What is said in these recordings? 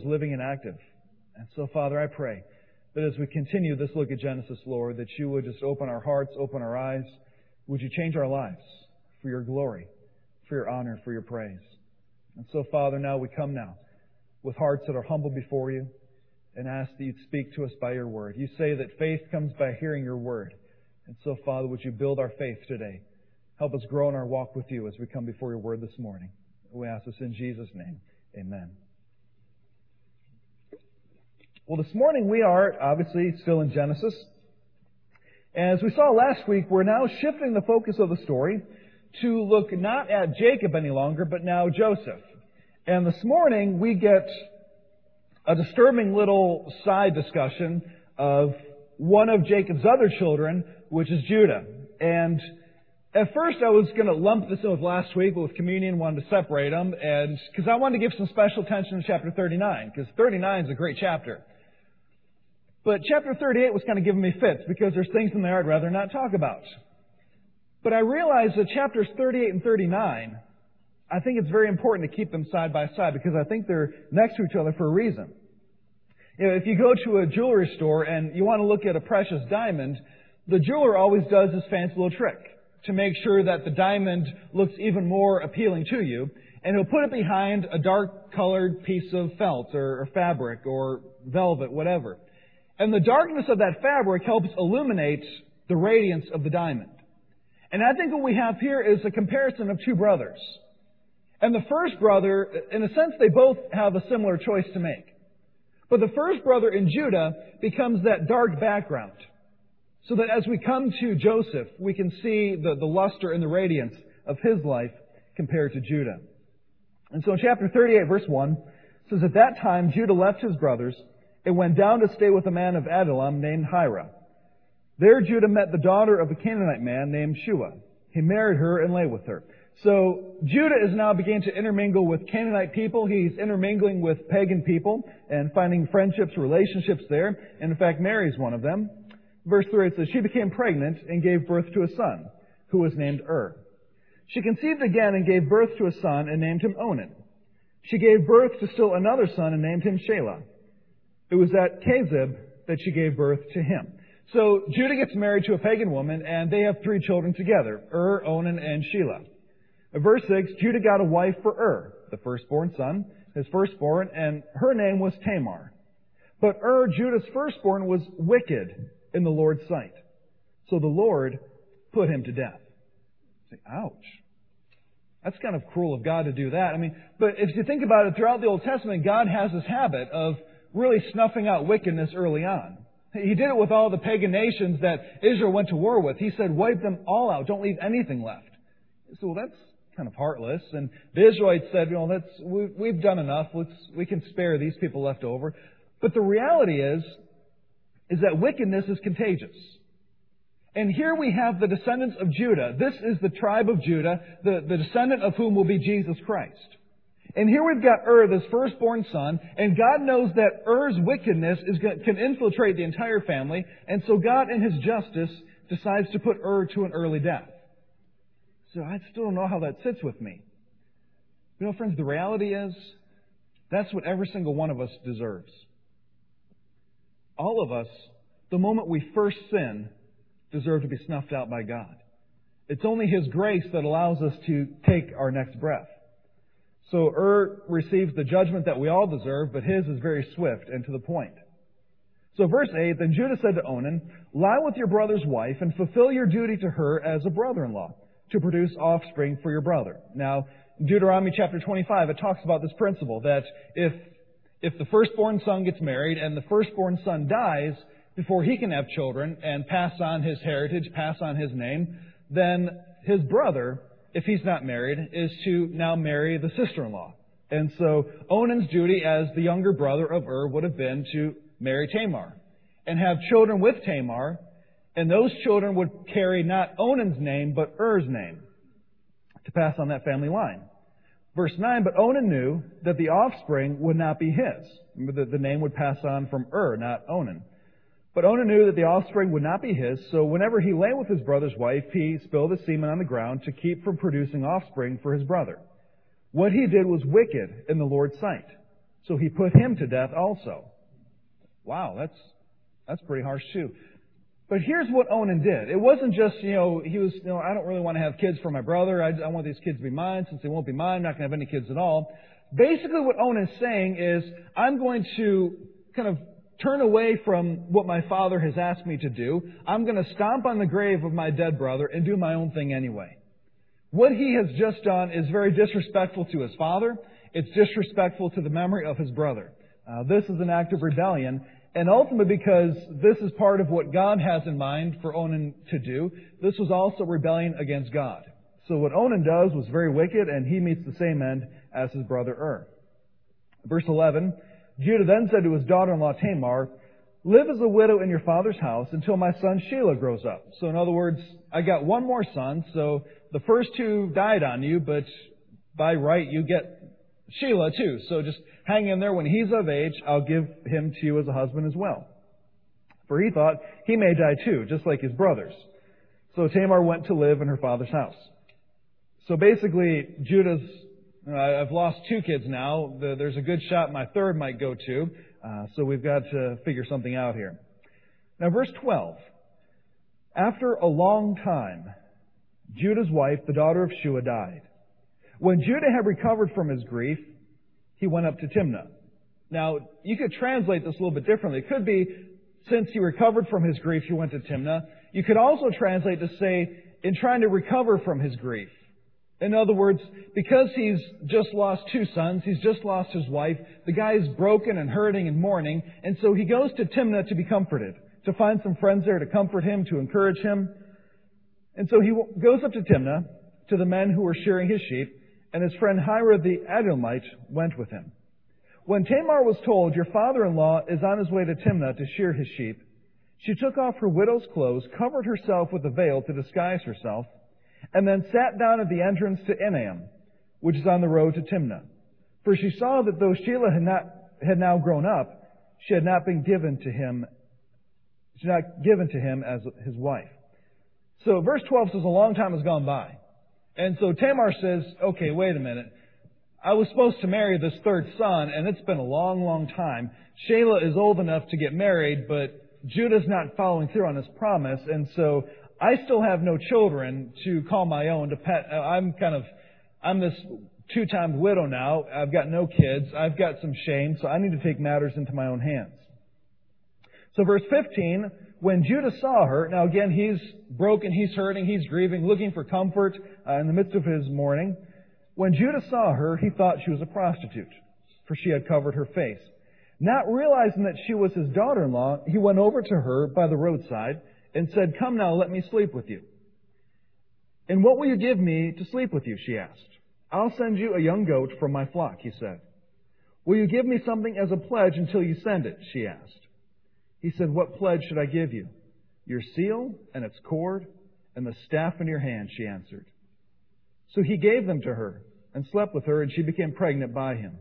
living and active. And so, Father, I pray that as we continue this look at Genesis, Lord, that you would just open our hearts, open our eyes. Would you change our lives for your glory, for your honor, for your praise. And so, Father, now we come now with hearts that are humble before you and ask that you'd speak to us by your word. You say that faith comes by hearing your word. And so, Father, would you build our faith today? Help us grow in our walk with you as we come before your word this morning. We ask this in Jesus' name. Amen. Well, this morning we are obviously still in Genesis. As we saw last week, we're now shifting the focus of the story to look not at Jacob any longer, but now Joseph. And this morning we get a disturbing little side discussion of one of Jacob's other children, which is Judah. And at first I was going to lump this in with last week, but with communion wanted to separate them, and because I wanted to give some special attention to chapter 39, because 39 is a great chapter. But chapter 38 was kind of giving me fits, because there's things in there I'd rather not talk about. But I realized that chapters 38 and 39, I think it's very important to keep them side by side, because I think they're next to each other for a reason. You know, if you go to a jewelry store and you want to look at a precious diamond, the jeweler always does this fancy little trick to make sure that the diamond looks even more appealing to you. And he'll put it behind a dark-colored piece of felt or fabric or velvet, whatever. And the darkness of that fabric helps illuminate the radiance of the diamond. And I think what we have here is a comparison of two brothers. And the first brother, in a sense, they both have a similar choice to make. But the first brother in Judah becomes that dark background, so that as we come to Joseph, we can see the luster and the radiance of his life compared to Judah. And so in chapter 38, verse 1, it says, "At that time Judah left his brothers and went down to stay with a man of Adullam named Hira. There Judah met the daughter of a Canaanite man named Shua. He married her and lay with her." So Judah is now beginning to intermingle with Canaanite people. He's intermingling with pagan people and finding friendships, relationships there. And in fact, marries one of them. Verse 3, it says, "She became pregnant and gave birth to a son, who was named She conceived again and gave birth to a son and named him Onan. She gave birth to still another son and named him Shelah. It was at Kezib that she gave birth to him." So Judah gets married to a pagan woman, and they have 3 children together, Onan, and Shelah. Verse 6, Judah got a wife for the firstborn son, his firstborn, and her name was Tamar. But Judah's firstborn, was wicked in the Lord's sight. So the Lord put him to death. Ouch. That's kind of cruel of God to do that. I mean, but if you think about it, throughout the Old Testament, God has this habit of really snuffing out wickedness early on. He did it with all the pagan nations that Israel went to war with. He said, wipe them all out. Don't leave anything left. So that's kind of heartless. And the Israelites said, we've done enough. We can spare these people left over. But the reality is that wickedness is contagious. And here we have the descendants of Judah. This is the tribe of Judah, the descendant of whom will be Jesus Christ. And here we've got this firstborn son, and God knows that wickedness can infiltrate the entire family, and so God, in His justice, decides to put to an early death. So I still don't know how that sits with me. You know, friends, the reality is, that's what every single one of us deserves. All of us, the moment we first sin, deserve to be snuffed out by God. It's only His grace that allows us to take our next breath. So receives the judgment that we all deserve, but his is very swift and to the point. So verse 8, "Then Judah said to Onan, lie with your brother's wife and fulfill your duty to her as a brother-in-law to produce offspring for your brother." Now, in Deuteronomy chapter 25, it talks about this principle that if the firstborn son gets married and the firstborn son dies before he can have children and pass on his heritage, pass on his name, then his brother, if he's not married, is to now marry the sister-in-law. And so Onan's duty as the younger brother of would have been to marry Tamar and have children with Tamar, and those children would carry not Onan's name, but name to pass on that family line. Verse 9, "But Onan knew that the offspring would not be his." Remember, the name would pass on from not Onan. "But Onan knew that the offspring would not be his, so whenever he lay with his brother's wife, he spilled the semen on the ground to keep from producing offspring for his brother. What he did was wicked in the Lord's sight. So he put him to death also. Wow, that's pretty harsh too. But here's what Onan did. It wasn't just, he was, I don't really want to have kids for my brother. I want these kids to be mine. Since they won't be mine, I'm not going to have any kids at all. Basically what Onan is saying is, I'm going to kind of turn away from what my father has asked me to do. I'm going to stomp on the grave of my dead brother and do my own thing anyway. What he has just done is very disrespectful to his father. It's disrespectful to the memory of his brother. This is an act of rebellion. And ultimately, because this is part of what God has in mind for Onan to do, this was also rebellion against God. So what Onan does was very wicked, and he meets the same end as his brother Ur. Verse 11, Judah then said to his daughter-in-law Tamar, "Live as a widow in your father's house until my son Shelah grows up." So in other words, I got one more son, so the first two died on you, but by right you get Shelah too. So just hang in there. When he's of age, I'll give him to you as a husband as well. For he thought he may die too, just like his brothers. So Tamar went to live in her father's house. So basically, I've lost two kids now. There's a good shot my third might go too. So we've got to figure something out here. Now verse 12. After a long time, Judah's wife, the daughter of Shua, died. When Judah had recovered from his grief, he went up to Timnah. Now, you could translate this a little bit differently. It could be, since he recovered from his grief, he went to Timnah. You could also translate to say, in trying to recover from his grief. In other words, because he's just lost two sons, he's just lost his wife, the guy's broken and hurting and mourning, and so he goes to Timnah to be comforted, to find some friends there to comfort him, to encourage him. And so he goes up to Timnah, to the men who were shearing his sheep, and his friend Hira the Adullamite went with him. When Tamar was told, "Your father-in-law is on his way to Timnah to shear his sheep," she took off her widow's clothes, covered herself with a veil to disguise herself, and then sat down at the entrance to Enaim, which is on the road to Timnah. For she saw that though Shelah had now grown up, she had not given to him as his wife. So verse 12 says a long time has gone by. And so Tamar says, okay, wait a minute. I was supposed to marry this third son, and it's been a long, long time. Shelah is old enough to get married, but Judah's not following through on his promise, and so I still have no children to call my own, to pet. I'm this two-timed widow now. I've got no kids. I've got some shame, so I need to take matters into my own hands. So verse 15, when Judah saw her, now again, he's broken, he's hurting, he's grieving, looking for comfort in the midst of his mourning. When Judah saw her, he thought she was a prostitute, for she had covered her face. Not realizing that she was his daughter-in-law, he went over to her by the roadside and said, "Come now, let me sleep with you." "And what will you give me to sleep with you?" she asked. "I'll send you a young goat from my flock," he said. "Will you give me something as a pledge until you send it?" she asked. He said, "What pledge should I give you?" "Your seal and its cord and the staff in your hand," she answered. So he gave them to her and slept with her, and she became pregnant by him.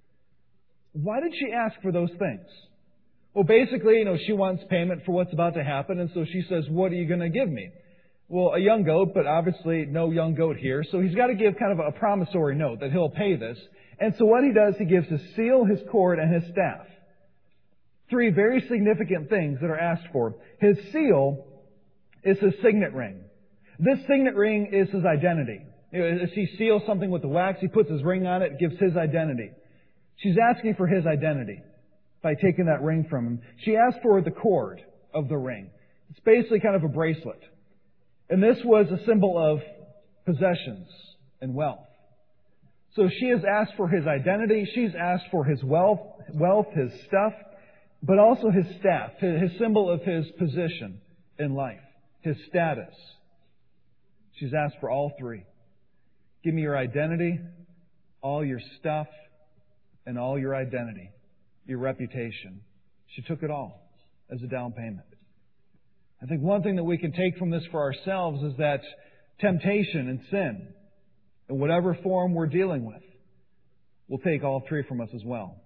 Why did she ask for those things? Well, basically, she wants payment for what's about to happen, and so she says, "What are you going to give me?" Well, a young goat, but obviously no young goat here, so he's got to give kind of a promissory note that he'll pay this. And so what he does, he gives his seal, his cord, and his staff. Three very significant things that are asked for. His seal is his signet ring. This signet ring is his identity. As he seals something with the wax, he puts his ring on it, gives his identity. She's asking for his identity by taking that ring from him. She asked for the cord of the ring. It's basically kind of a bracelet. And this was a symbol of possessions and wealth. So she has asked for his identity. She's asked for his wealth, his stuff, but also his staff, his symbol of his position in life, his status. She's asked for all three. Give me your identity, all your stuff, and all your identity, your reputation. She took it all as a down payment. I think one thing that we can take from this for ourselves is that temptation and sin, in whatever form we're dealing with, will take all three from us as well.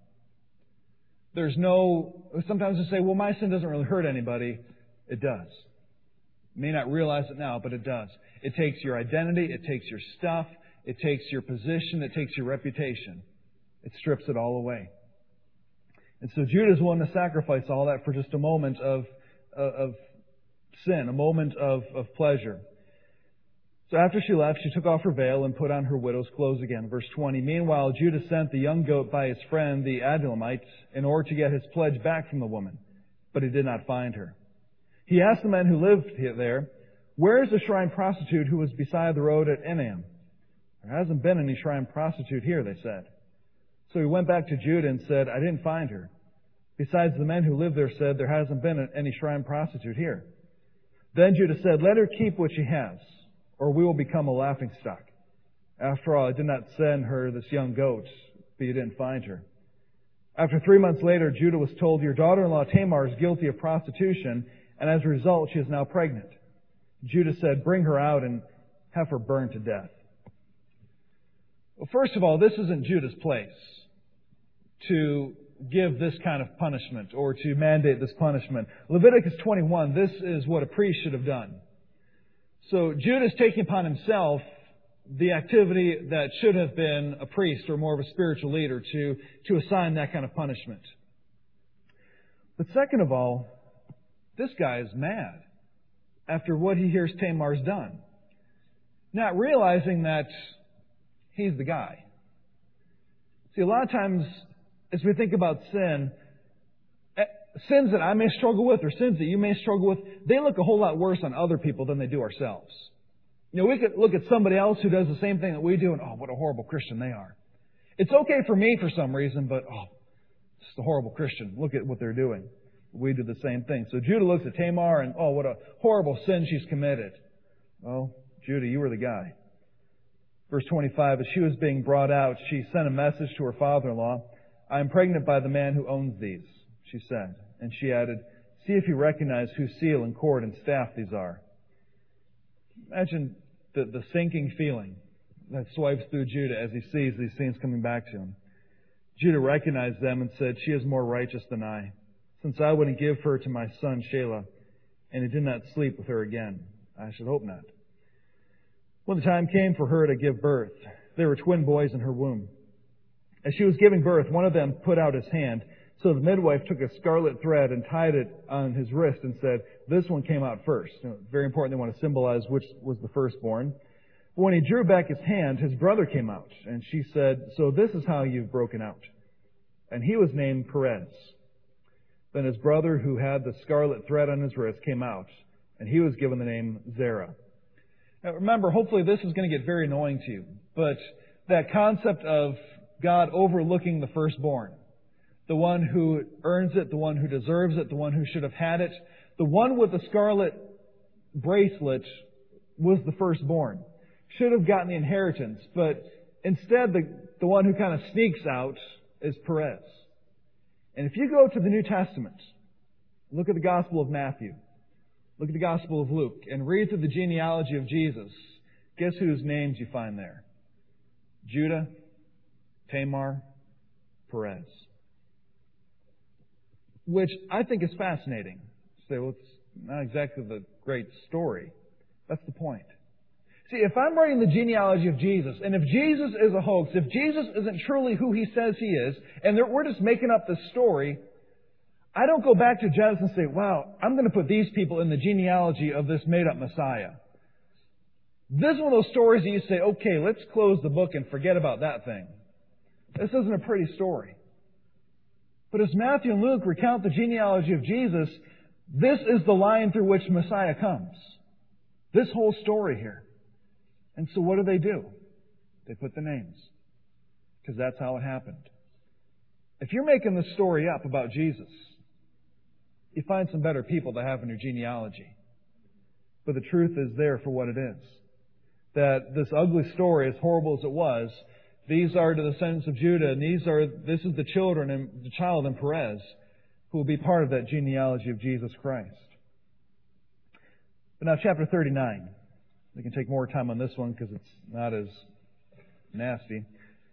Sometimes we say, well, my sin doesn't really hurt anybody. It does. You may not realize it now, but it does. It takes your identity, it takes your stuff, it takes your position, it takes your reputation. It strips it all away. And so Judah is willing to sacrifice all that for just a moment of sin, a moment of pleasure. So after she left, she took off her veil and put on her widow's clothes again. Verse 20, meanwhile, Judah sent the young goat by his friend, the Adullamite, in order to get his pledge back from the woman. But he did not find her. He asked the men who lived there, where is the shrine prostitute who was beside the road at Enaim? There hasn't been any shrine prostitute here, they said. So he went back to Judah and said, I didn't find her. Besides, the men who lived there said, there hasn't been any shrine prostitute here. Then Judah said, let her keep what she has, or we will become a laughingstock. After all, I did not send her this young goat, but you didn't find her. After 3 months later, Judah was told, your daughter-in-law Tamar is guilty of prostitution, and as a result, she is now pregnant. Judah said, bring her out and have her burned to death. Well, first of all, this isn't Judah's place to give this kind of punishment or to mandate this punishment. Leviticus 21, this is what a priest should have done. So Judah is taking upon himself the activity that should have been a priest or more of a spiritual leader to assign that kind of punishment. But second of all, this guy is mad after what he hears Tamar's done, not realizing that he's the guy. See, a lot of times as we think about sin, sins that I may struggle with or sins that you may struggle with, they look a whole lot worse on other people than they do ourselves. You know, we could look at somebody else who does the same thing that we do and, oh, what a horrible Christian they are. It's okay for me for some reason, but, oh, it's a horrible Christian. Look at what they're doing. We do the same thing. So Judah looks at Tamar and, oh, what a horrible sin she's committed. Well, Judah, you were the guy. Verse 25, as she was being brought out, she sent a message to her father-in-law. I am pregnant by the man who owns these, she said. And she added, see if you recognize whose seal and cord and staff these are. Imagine the sinking feeling that swipes through Judah as he sees these things coming back to him. Judah recognized them and said, she is more righteous than I, since I wouldn't give her to my son Shelah, and he did not sleep with her again. I should hope not. When the time came for her to give birth, there were twin boys in her womb. As she was giving birth, one of them put out his hand. So the midwife took a scarlet thread and tied it on his wrist and said, this one came out first. You know, very important, they want to symbolize which was the firstborn. But when he drew back his hand, his brother came out. And she said, so this is how you've broken out. And he was named Perez. Then his brother, who had the scarlet thread on his wrist, came out. And he was given the name Zerah. Now remember, hopefully this is going to get very annoying to you. But that concept of God overlooking the firstborn, the one who earns it, the one who deserves it, the one who should have had it, the one with the scarlet bracelet was the firstborn, should have gotten the inheritance, but instead the one who kind of sneaks out is Perez. And if you go to the New Testament, look at the Gospel of Matthew, look at the Gospel of Luke, and read through the genealogy of Jesus, guess whose names you find there? Judah, Tamar, Perez. Which I think is fascinating. You say, well, it's not exactly the great story. That's the point. See, if I'm writing the genealogy of Jesus, and if Jesus is a hoax, if Jesus isn't truly who He says He is, and we're just making up this story, I don't go back to Genesis and say, wow, I'm going to put these people in the genealogy of this made-up Messiah. This is one of those stories that you say, okay, let's close the book and forget about that thing. This isn't a pretty story. But as Matthew and Luke recount the genealogy of Jesus, this is the line through which Messiah comes. This whole story here. And so what do? They put the names. Because that's how it happened. If you're making this story up about Jesus, you find some better people to have in your genealogy. But the truth is there for what it is. That this ugly story, as horrible as it was, these are the descendants of Judah, and this is the children and the child in Perez who will be part of that genealogy of Jesus Christ. But now chapter 39. We can take more time on this one because it's not as nasty.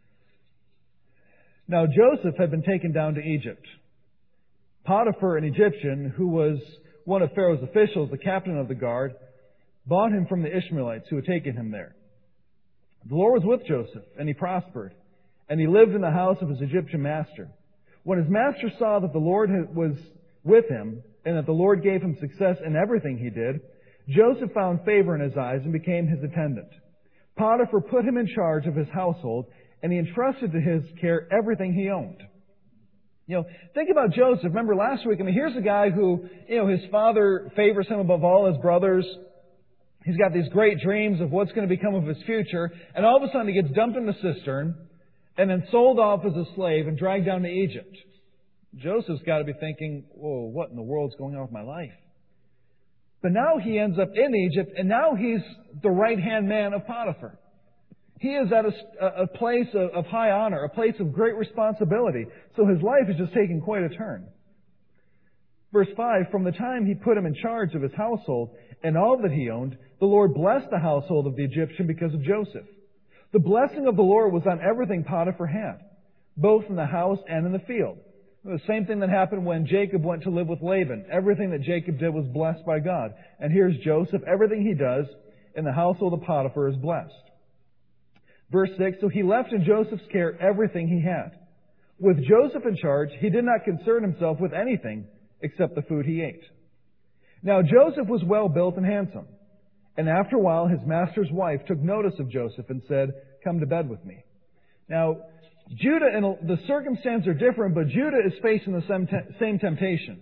Now Joseph had been taken down to Egypt. Potiphar, an Egyptian, who was one of Pharaoh's officials, the captain of the guard, bought him from the Ishmaelites who had taken him there. The Lord was with Joseph, and he prospered, and he lived in the house of his Egyptian master. When his master saw that the Lord was with him, and that the Lord gave him success in everything he did, Joseph found favor in his eyes and became his attendant. Potiphar put him in charge of his household, and he entrusted to his care everything he owned. Think about Joseph. Remember last week, here's a guy who, his father favors him above all his brothers. He's got these great dreams of what's going to become of his future, and all of a sudden he gets dumped in the cistern, and then sold off as a slave and dragged down to Egypt. Joseph's got to be thinking, whoa, what in the world's going on with my life? But now he ends up in Egypt, and now he's the right-hand man of Potiphar. He is at a place of high honor, a place of great responsibility. So his life is just taking quite a turn. Verse 5, from the time he put him in charge of his household and all that he owned, the Lord blessed the household of the Egyptian because of Joseph. The blessing of the Lord was on everything Potiphar had, both in the house and in the field. The same thing that happened when Jacob went to live with Laban. Everything that Jacob did was blessed by God. And here's Joseph. Everything he does in the household of Potiphar is blessed. Verse 6, so he left in Joseph's care everything he had. With Joseph in charge, he did not concern himself with anything except the food he ate. Now Joseph was well built and handsome. And after a while, his master's wife took notice of Joseph and said, come to bed with me. Now, Judah, and the circumstances are different, but Judah is facing the same temptation.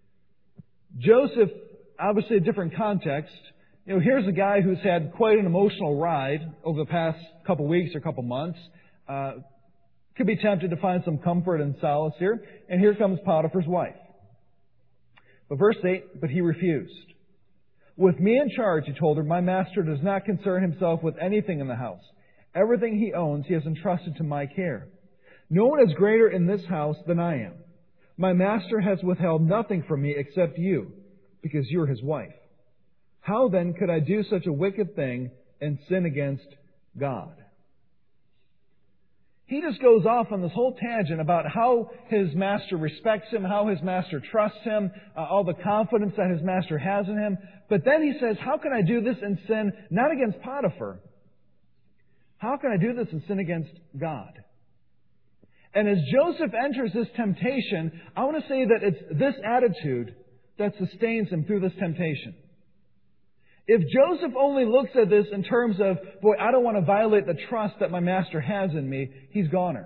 Joseph, obviously a different context. Here's a guy who's had quite an emotional ride over the past couple weeks or couple months. Could be tempted to find some comfort and solace here. And here comes Potiphar's wife. But verse 8, but he refused. With me in charge, he told her, my master does not concern himself with anything in the house. Everything he owns, he has entrusted to my care. No one is greater in this house than I am. My master has withheld nothing from me except you, because you're his wife. How then could I do such a wicked thing and sin against God? He just goes off on this whole tangent about how his master respects him, how his master trusts him, all the confidence that his master has in him. But then he says, how can I do this and sin not against Potiphar? How can I do this and sin against God? And as Joseph enters this temptation, I want to say that it's this attitude that sustains him through this temptation. If Joseph only looks at this in terms of, boy, I don't want to violate the trust that my master has in me, he's goners.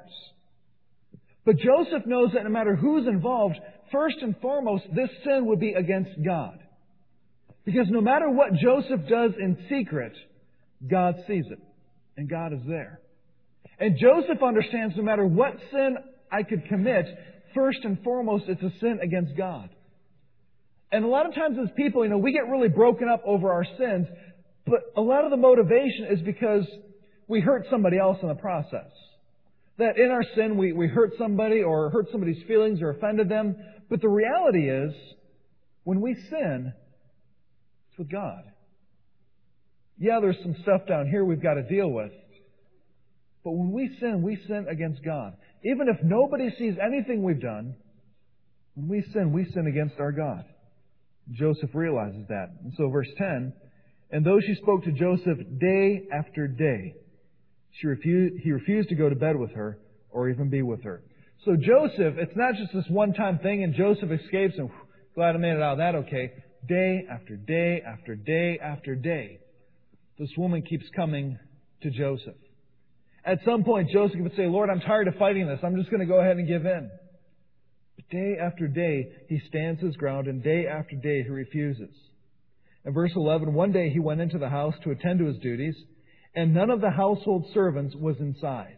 But Joseph knows that no matter who's involved, first and foremost, this sin would be against God. Because no matter what Joseph does in secret, God sees it. And God is there. And Joseph understands no matter what sin I could commit, first and foremost, it's a sin against God. And a lot of times as people, we get really broken up over our sins, but a lot of the motivation is because we hurt somebody else in the process. That in our sin, we hurt somebody or hurt somebody's feelings or offended them. But the reality is, when we sin, it's with God. Yeah, there's some stuff down here we've got to deal with. But when we sin against God. Even if nobody sees anything we've done, when we sin against our God. Joseph realizes that. And so verse 10, and though she spoke to Joseph day after day, he refused to go to bed with her or even be with her. So Joseph, it's not just this one-time thing and Joseph escapes and glad I made it out of that okay. Day after day after day after day, this woman keeps coming to Joseph. At some point, Joseph would say, Lord, I'm tired of fighting this. I'm just going to go ahead and give in. But day after day, he stands his ground, and day after day, he refuses. In verse 11, one day he went into the house to attend to his duties, and none of the household servants was inside.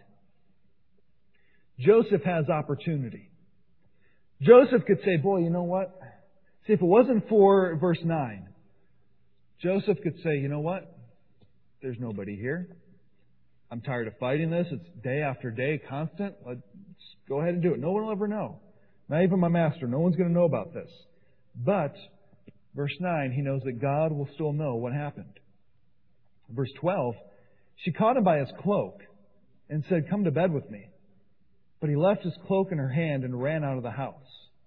Joseph has opportunity. Joseph could say, boy, you know what? See, if it wasn't for verse 9, Joseph could say, you know what? There's nobody here. I'm tired of fighting this. It's day after day, constant. Let's go ahead and do it. No one will ever know. Not even my master. No one's going to know about this. But, verse 9, he knows that God will still know what happened. Verse 12, she caught him by his cloak and said, come to bed with me. But he left his cloak in her hand and ran out of the house.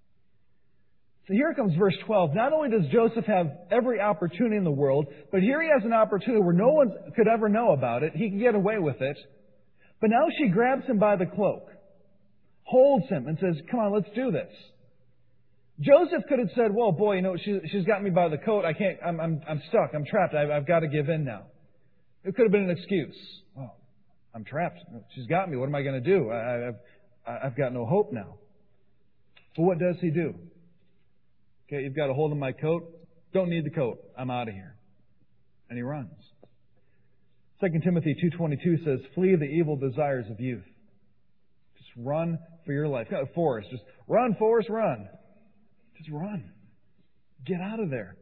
So here comes verse 12. Not only does Joseph have every opportunity in the world, but here he has an opportunity where no one could ever know about it. He can get away with it. But now she grabs him by the cloak, holds him and says, come on, let's do this. Joseph could have said, well, boy, she's got me by the coat. I'm stuck. I'm trapped. I've got to give in now. It could have been an excuse. Well, I'm trapped. She's got me. What am I going to do? I've got no hope now. But what does he do? Okay, you've got a hold of my coat. Don't need the coat. I'm out of here. And he runs. 2 Timothy 2:22 says, flee the evil desires of youth. Just run for your life. Forrest, just run, Forrest, run. Just run. Get out of there.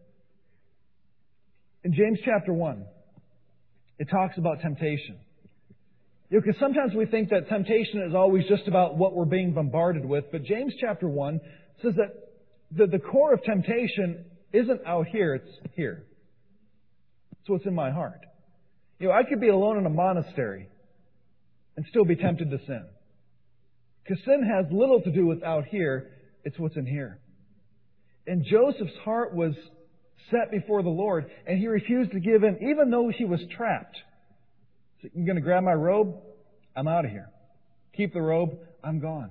In James chapter 1, it talks about temptation. Because sometimes we think that temptation is always just about what we're being bombarded with. But James chapter 1 says that the core of temptation isn't out here, it's here. It's what's in my heart. I could be alone in a monastery and still be tempted to sin. Because sin has little to do with out here, it's what's in here. And Joseph's heart was set before the Lord, and he refused to give in, even though he was trapped. So, you're going to grab my robe? I'm out of here. Keep the robe? I'm gone.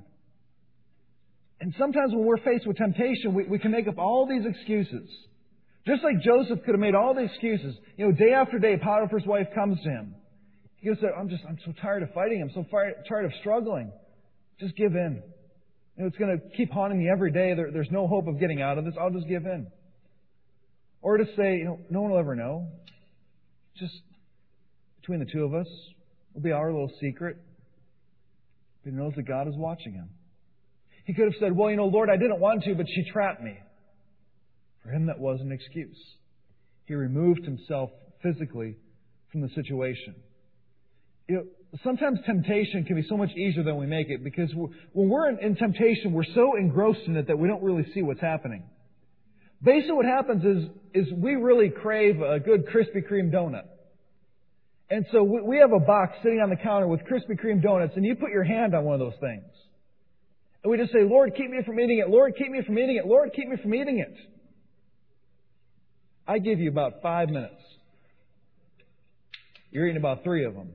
And sometimes when we're faced with temptation, we can make up all these excuses. Just like Joseph could have made all the excuses. Day after day, Potiphar's wife comes to him. He could have said, I'm so tired of fighting. I'm so tired of struggling. Just give in. It's going to keep haunting me every day. There's no hope of getting out of this. I'll just give in. Or to say, no one will ever know. Just between the two of us, it'll be our little secret. But he knows that God is watching him. He could have said, well, Lord, I didn't want to, but she trapped me. For him, that was an excuse. He removed himself physically from the situation. Sometimes temptation can be so much easier than we make it, because when we're in temptation, we're so engrossed in it that we don't really see what's happening. Basically what happens is we really crave a good Krispy Kreme donut. And so we have a box sitting on the counter with Krispy Kreme donuts, and you put your hand on one of those things. And we just say, Lord, keep me from eating it. Lord, keep me from eating it. Lord, keep me from eating it. I give you about 5 minutes. You're eating about 3 of them.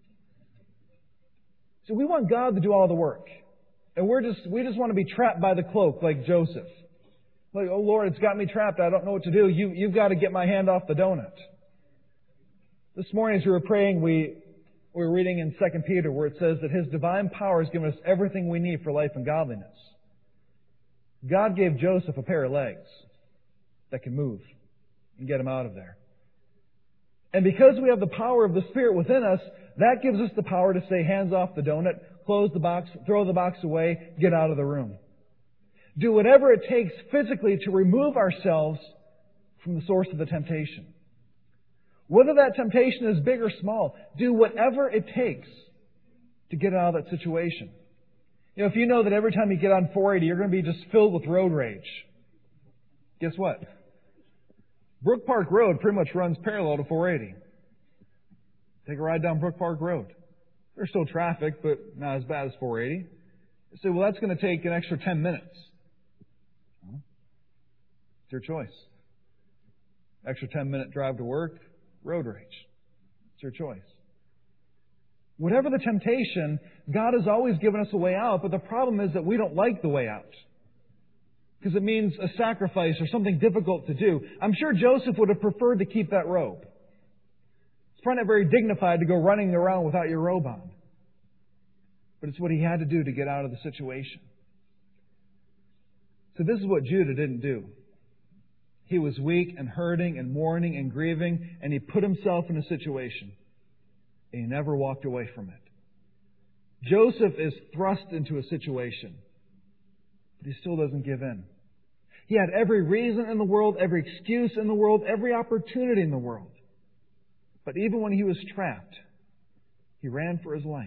So we want God to do all the work. And we just want to be trapped by the cloak like Joseph. Like, oh Lord, it's got me trapped. I don't know what to do. You've got to get my hand off the donut. This morning as we were praying, we were reading in 2 Peter where it says that His divine power has given us everything we need for life and godliness. God gave Joseph a pair of legs that can move and get him out of there. And because we have the power of the Spirit within us, that gives us the power to say, hands off the donut, close the box, throw the box away, get out of the room. Do whatever it takes physically to remove ourselves from the source of the temptation. Whether that temptation is big or small, do whatever it takes to get out of that situation. If you know that every time you get on 480, you're going to be just filled with road rage. Guess what? Brook Park Road pretty much runs parallel to 480. Take a ride down Brook Park Road. There's still traffic, but not as bad as 480. You say, well, that's going to take an extra 10 minutes. Well, it's your choice. Extra 10-minute drive to work, road rage. It's your choice. Whatever the temptation, God has always given us a way out, but the problem is that we don't like the way out. Because it means a sacrifice or something difficult to do. I'm sure Joseph would have preferred to keep that robe. It's probably not very dignified to go running around without your robe on. But it's what he had to do to get out of the situation. So this is what Judah didn't do. He was weak and hurting and mourning and grieving, and he put himself in a situation. And he never walked away from it. Joseph is thrust into a situation, but he still doesn't give in. He had every reason in the world, every excuse in the world, every opportunity in the world. But even when he was trapped, he ran for his life.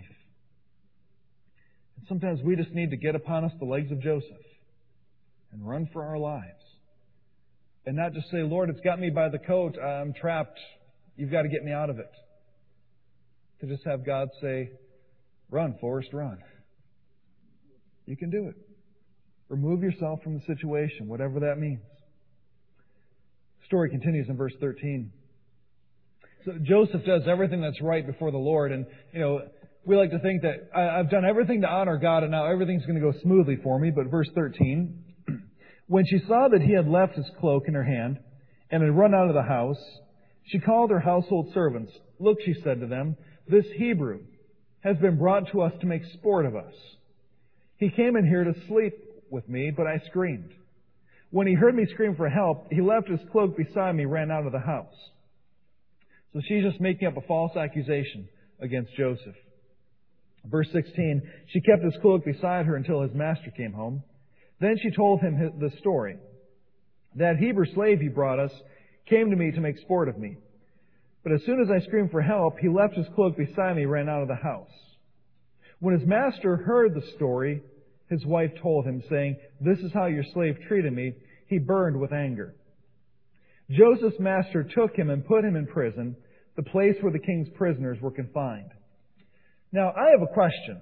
And sometimes we just need to get upon us the legs of Joseph and run for our lives. And not just say, Lord, it's got me by the coat. I'm trapped. You've got to get me out of it. To just have God say, run, Forrest, run. You can do it. Remove yourself from the situation, whatever that means. The story continues in verse 13. So Joseph does everything that's right before the Lord. And, we like to think that I've done everything to honor God and now everything's going to go smoothly for me. But verse 13, when she saw that he had left his cloak in her hand and had run out of the house, she called her household servants. Look, she said to them, this Hebrew has been brought to us to make sport of us. He came in here to sleep with me, but I screamed. When he heard me scream for help, he left his cloak beside me, ran out of the house. So she's just making up a false accusation against Joseph. Verse 16, she kept his cloak beside her until his master came home. Then she told him the story. That Hebrew slave he brought us came to me to make sport of me. But as soon as I screamed for help, he left his cloak beside me, ran out of the house. When his master heard the story, his wife told him, saying, this is how your slave treated me. He burned with anger. Joseph's master took him and put him in prison, the place where the king's prisoners were confined. Now, I have a question.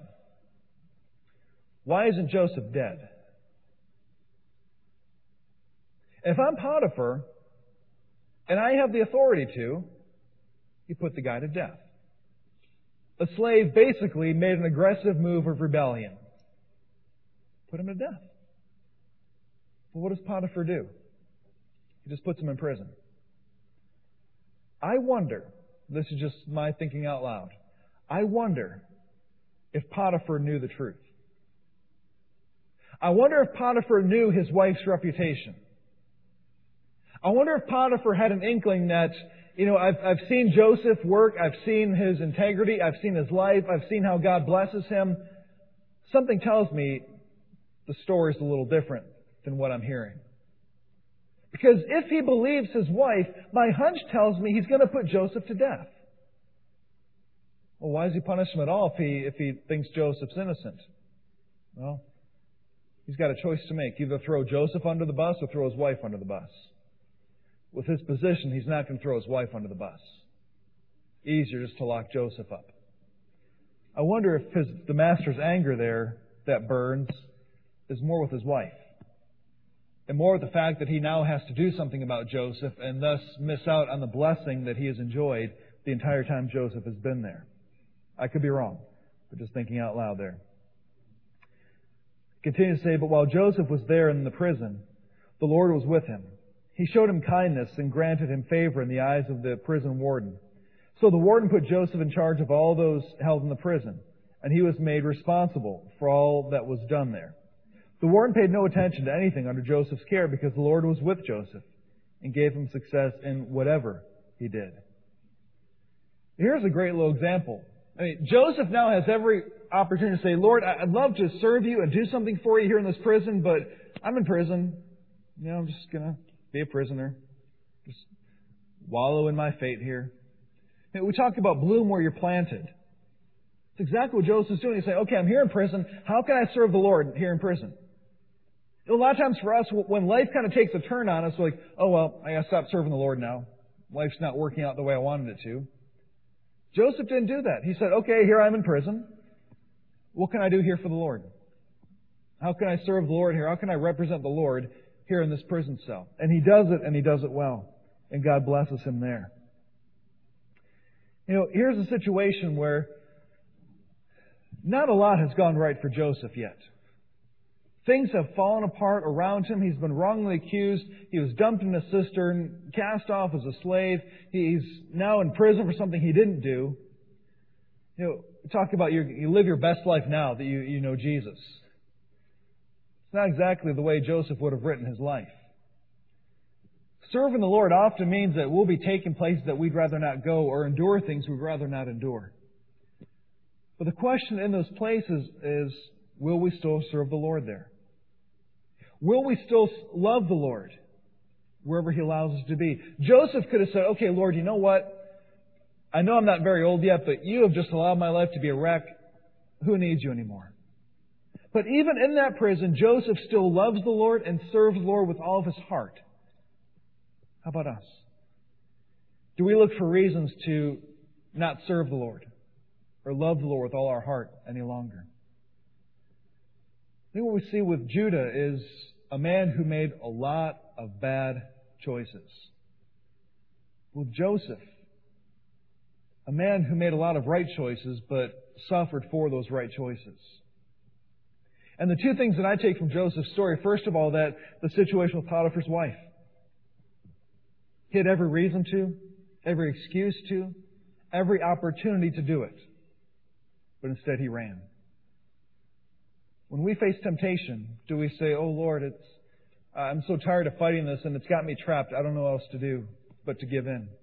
Why isn't Joseph dead? If I'm Potiphar, and I have the authority to, you put the guy to death. A slave basically made an aggressive move of rebellion. Put him to death. Well, what does Potiphar do? He just puts him in prison. I wonder, this is just my thinking out loud, I wonder if Potiphar knew the truth. I wonder if Potiphar knew his wife's reputation. I wonder if Potiphar had an inkling that, I've seen Joseph work, I've seen his integrity, I've seen his life, I've seen how God blesses him. Something tells me the story's a little different than what I'm hearing. Because if he believes his wife, my hunch tells me he's going to put Joseph to death. Well, why does he punish him at all if he thinks Joseph's innocent? Well, he's got a choice to make. Either throw Joseph under the bus or throw his wife under the bus. With his position, he's not going to throw his wife under the bus. Easier just to lock Joseph up. I wonder if the master's anger there that burns is more with his wife. And more with the fact that he now has to do something about Joseph and thus miss out on the blessing that he has enjoyed the entire time Joseph has been there. I could be wrong, but just thinking out loud there. Continue to say, but while Joseph was there in the prison, the Lord was with him. He showed him kindness and granted him favor in the eyes of the prison warden. So the warden put Joseph in charge of all those held in the prison, and he was made responsible for all that was done there. The warden paid no attention to anything under Joseph's care because the Lord was with Joseph and gave him success in whatever he did. Here's a great little example. Joseph now has every opportunity to say, Lord, I'd love to serve you and do something for you here in this prison, but I'm in prison. I'm just going to be a prisoner. Just wallow in my fate here. We talk about bloom where you're planted. It's exactly what Joseph's doing. He's saying, okay, I'm here in prison. How can I serve the Lord here in prison? A lot of times for us, when life kind of takes a turn on us, we're like, oh, well, I got to stop serving the Lord now. Life's not working out the way I wanted it to. Joseph didn't do that. He said, okay, here I'm in prison. What can I do here for the Lord? How can I serve the Lord here? How can I represent the Lord here in this prison cell? And he does it, and he does it well. And God blesses him there. Here's a situation where not a lot has gone right for Joseph yet. Things have fallen apart around him. He's been wrongly accused. He was dumped in a cistern, cast off as a slave. He's now in prison for something he didn't do. Talk about you live your best life now that you know Jesus. It's not exactly the way Joseph would have written his life. Serving the Lord often means that we'll be taking places that we'd rather not go or endure things we'd rather not endure. But the question in those places is, will we still serve the Lord there? Will we still love the Lord wherever He allows us to be? Joseph could have said, okay, Lord, you know what? I know I'm not very old yet, but you have just allowed my life to be a wreck. Who needs you anymore? But even in that prison, Joseph still loves the Lord and serves the Lord with all of his heart. How about us? Do we look for reasons to not serve the Lord or love the Lord with all our heart any longer? I think what we see with Judah is a man who made a lot of bad choices. With Joseph, A man who made a lot of right choices, but suffered for those right choices. And the two things that I take from Joseph's story, first of all, that the situation with Potiphar's wife. He had every reason to, every excuse to, every opportunity to do it. But instead he ran. When we face temptation, do we say, "Oh Lord, I'm so tired of fighting this and it's got me trapped. I don't know what else to do but to give in"?